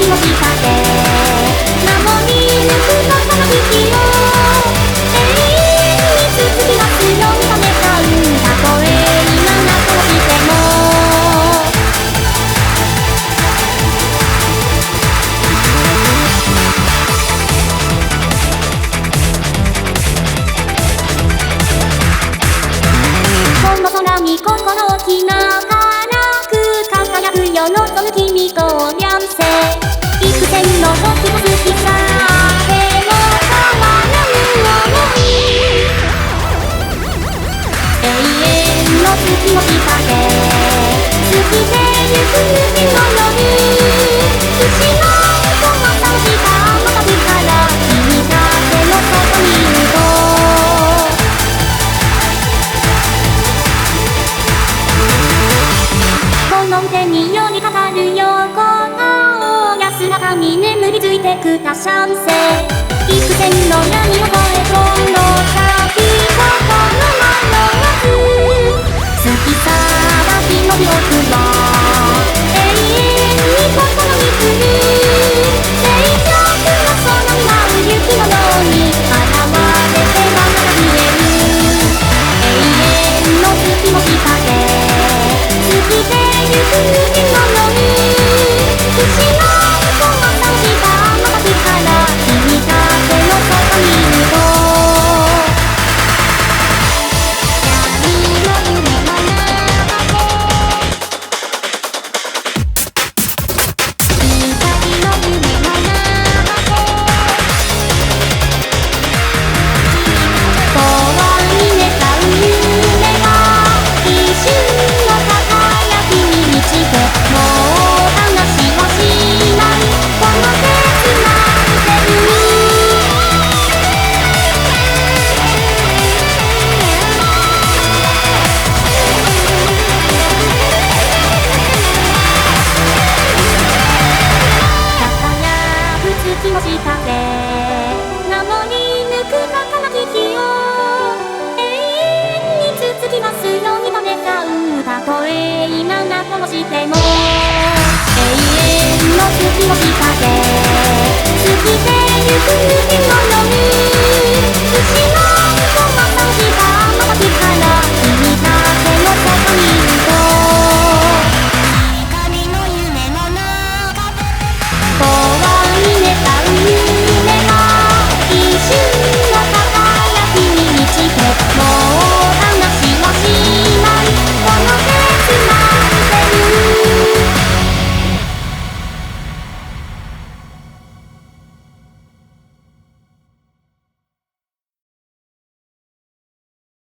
の下で守り抜くのその息を永遠に続きますように止めたんだたとえ今なくしてもこの空に心置きながらく輝くよ望む君と両性幾千の時も好きさでも変わらぬ想い永遠の月の下で好きでゆく夢の夜星のこのさをしたまたぶから君だけの外にいるとこの手によりかかるよこの安らかに眠りついてく他者性幾千の闇を越えこの先をこの迷わず好きさだけの記憶は永遠に心に来る静寂のその舞う雪のように現れてはまた消える永遠の月の下で好きでゆく夢の夜星のこのさをしたまたぶから君だけの外にいると闇の夢の中で光の夢の中で永遠に願う夢が一瞬の輝きに満ちてもう話はしないこの切なってる輝く月の下で守り抜く儚き日を永遠に続きますように止めたたとえ今なくしても永遠の月の下で好きでゆく夢の夜